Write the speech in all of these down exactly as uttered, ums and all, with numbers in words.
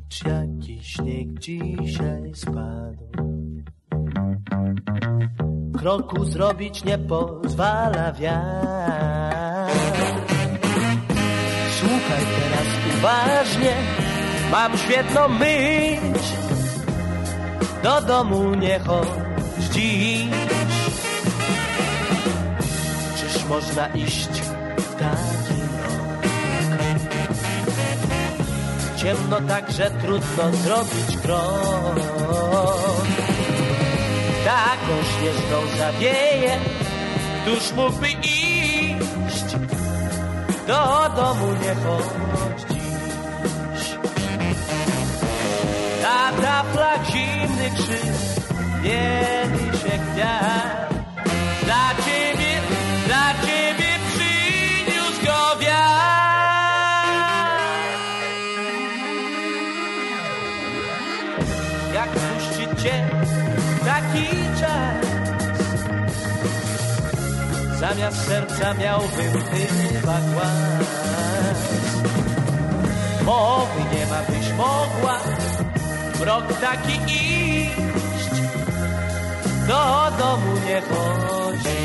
Sprawdź, jaki śnieg dzisiaj spadł. Kroku zrobić nie pozwala wiatr. Słuchaj teraz uważnie, mam świetną myśl. Do domu nie chodź dziś. Czyż można iść w taki mrok? Ciemno tak, że trudno zrobić krok. Taką śnieżną zawieje, któż mógłby iść? Do domu nie chodź dziś. Na taflach zimny krzyż, mieli się kwiat. Dla ciebie, dla ciebie przyniósł go wiatr. Jak puścić cię taki czas? Zamiast serca miałbym chyba głaz. Mowy nie ma, byś mogła w rok taki iść. Do domu nie chodzi.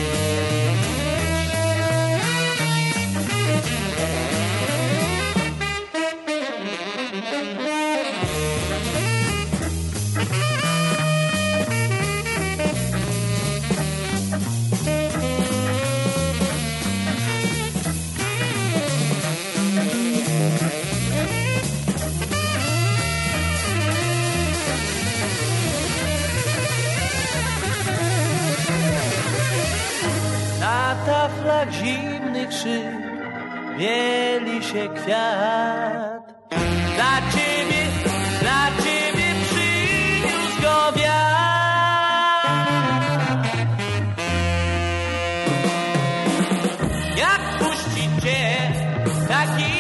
Na taflach zimny krzyk, mieli się kwiat. Dla ciebie, dla ciebie przyniósł go wiatr. Jak puścić cię taki